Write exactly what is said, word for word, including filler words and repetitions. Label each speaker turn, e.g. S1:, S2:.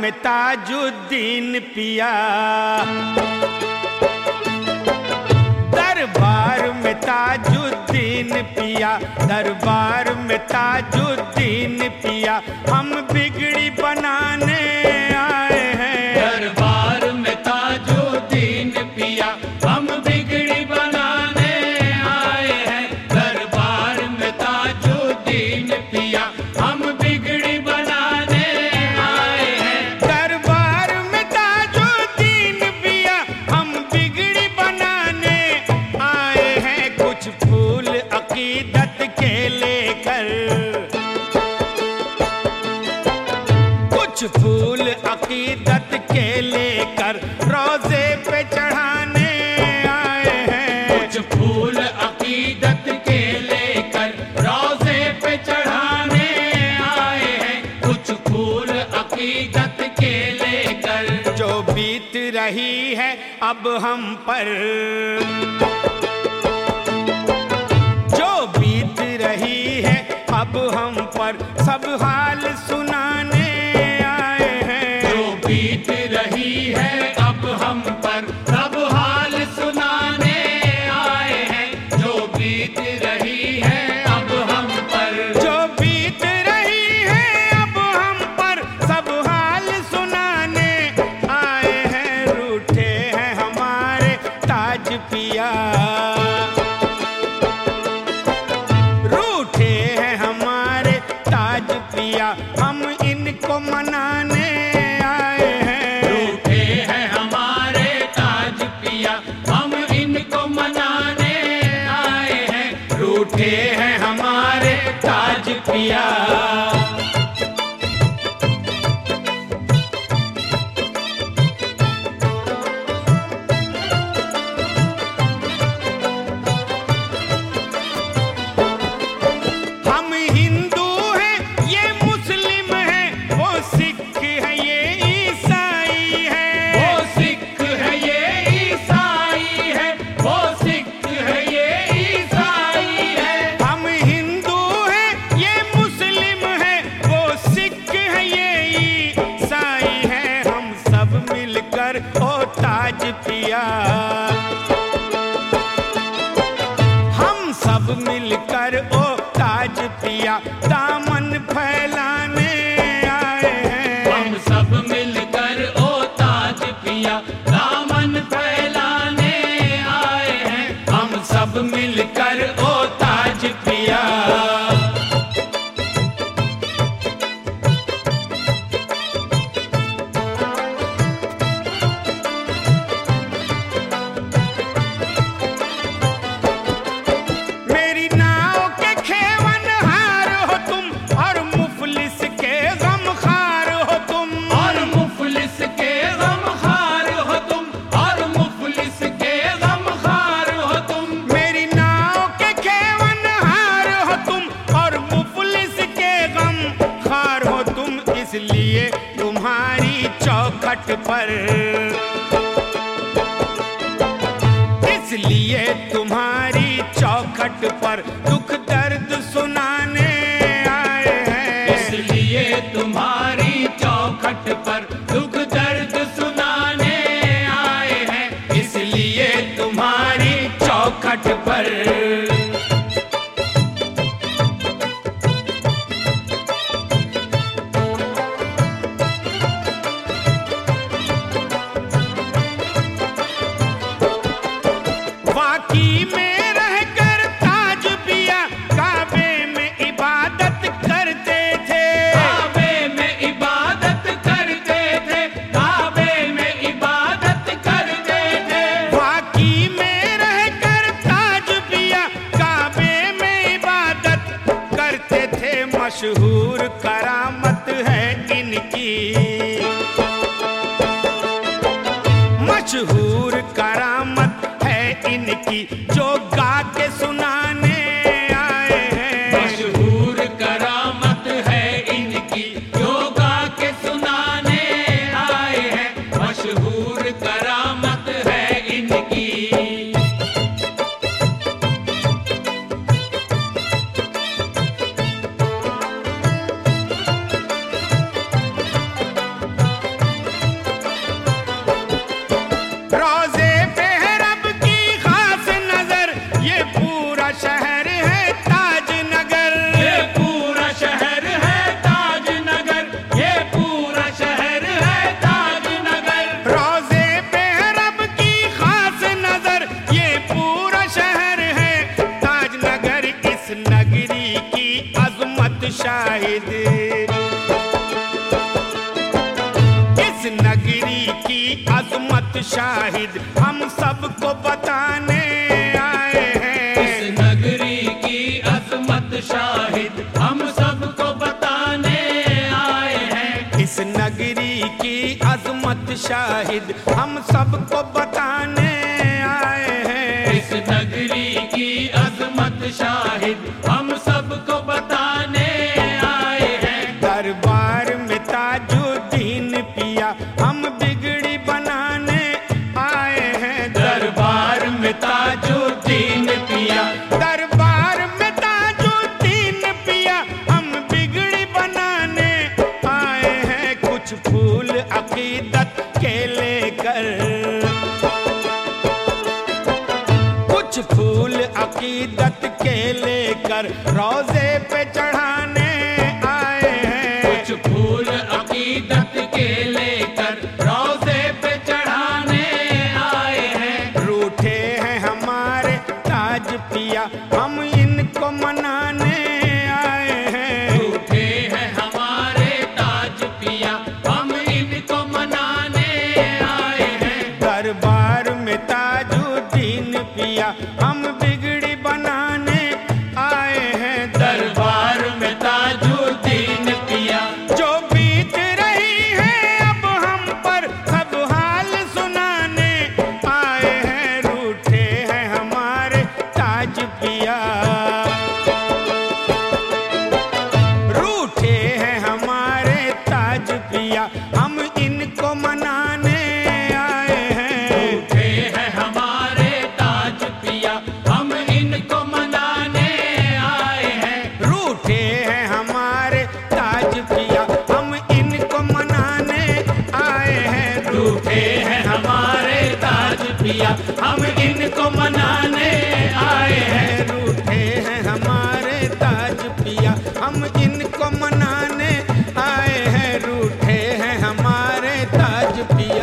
S1: में ताजुद्दीन पिया, दरबार में ताजुद्दीन पिया, दरबार में ताजुद्दीन पिया, हम बिगड़ी बनाने आए हैं।
S2: दरबार में ताजुद्दीन पिया, हम बिगड़ी बनाने आए हैं। दरबार में ताजुद्दीन पिया, हम बिगड़ी बनाने आए हैं।
S1: दरबार में ताजुद्दीन पिया, हम बिगड़ी बनाने आए हैं। कुछ फूल अकीदत के लेकर, कुछ फूल अकीदत के लेकर रोजे पे चढ़ाने आए हैं।
S2: कुछ फूल अकीदत के लेकर रोजे पे चढ़ाने आए हैं। कुछ फूल अकीदत के लेकर,
S1: जो बीत रही है अब हम पर, जो बीत रही है अब हम पर, सब हाल सुनाने आए हैं।
S2: जो बीत रही है अब हम पर, सब हाल सुनाने आए हैं। जो बीत रही है अब हम पर,
S1: जो बीत रही है अब हम पर, सब हाल सुनाने आए हैं। रूठे हैं हमारे ताज पिया, रूठे हैं हमारे ताज पिया, हम इनको मनाने आए हैं।
S2: रूठे हैं हमारे ताज पिया, हम इनको मनाने आए हैं। रूठे हैं हमारे ताज पिया।
S1: हम हिंदू हैं, ये मुस्लिम हैं, वो सिख है ये ईसाई है।
S2: वो सिख है ये ईसाई है, वो सिख है ये ईसाई है।
S1: हम हिंदू हैं, ये मुस्लिम हैं, वो सिख है ये ईसाई है। हम सब मिलकर ओ ताज पिया, हम सब मिलकर ओ ताज पिया, दामन फैलाने आए हैं।
S2: हम सब मिलकर ओ ताज पिया, दामन फैलाने आए हैं। हम सब मिलकर ओ ताज पिया।
S1: मेरी नाव के खेवनहार हो तुम, और मुफलिस के गमखार हो तुम।
S2: और मुफलिस के गमखार हो तुम, और मुफलिस के गमखार हो तुम।
S1: मेरी नाव के खेवनहार हो तुम, और मुफलिस के गमखार हो तुम। इसलिए तुम्हारी चौखट पर, इसलिए तुम्हारी चौखट पर दुख दर्द सुनाने आए हैं।
S2: इसलिए तुम्हारी चौखट पर दुख दर्द सुनाने आए हैं। इसलिए तुम्हारी चौखट पर।
S1: वाकी में रहकर ताज पिया, काबे में इबादत करते थे।
S2: काबे में इबादत करते थे, काबे में इबादत करते थे।
S1: वाकी में रहकर ताज पिया, काबे में इबादत करते थे। मशहूर करामत है इनकी, मशहूर करामत है इनकी, जो गा के सुनाने आए हैं।
S2: मशहूर करामत है इनकी, जो गा के सुनाने आए हैं। मशहूर करामत है इनकी।
S1: अजमत शाहिद हम सबको बताने आए हैं।
S2: इस नगरी की अजमत शाहिद हम सबको बताने आए हैं।
S1: इस नगरी की अजमत शाहिद हम सबको बताने आए हैं।
S2: इस नगरी की अजमत शाहिद हम सबको बताने आए हैं।
S1: दरबार में ताजुद्दीन पिया हम बिगड़ी बनाने आए हैं।
S2: दरबार में ताजुद्दीन पिया,
S1: दरबार में ताजुद्दीन पिया हम बिगड़ी बनाने आए हैं। कुछ फूल अकीदत के लेकर, कुछ फूल अकीदत के लेकर रोजे पे चढ़ाने आए हैं।
S2: कुछ फूल अकीदत के लेकर रोजे पे चढ़ाने आए हैं।
S1: रूठे हैं हमारे ताज पिया हम इनको मनाने आए हैं।
S2: रूठे हैं हमारे ताज पिया हम इनको मनाने आए हैं।
S1: दरबार में ताजुद्दीन पिया हम बिगड़ी बनाने आए हैं।
S2: दरबार में ताजुद्दीन पिया,
S1: जो बीत रही है अब हम पर सब हाल सुनाने आए हैं। रूठे हैं हमारे ताज पिया, रूठे हैं हमारे ताज पिया हम इनको मनाने आए हैं।
S2: रूठे हैं हमारे ताज पिया हम इनको मनाने आए हैं।
S1: रूठे हैं हमारे ताज पिया हम इनको मनाने आए हैं।
S2: रूठे हैं हमारे ताज पिया हम इनको मनाने आए हैं।
S1: रूठे हैं हमारे ताज पिया हम इनको मनाने आए हैं। रूठे हैं हमारे ताज पिया।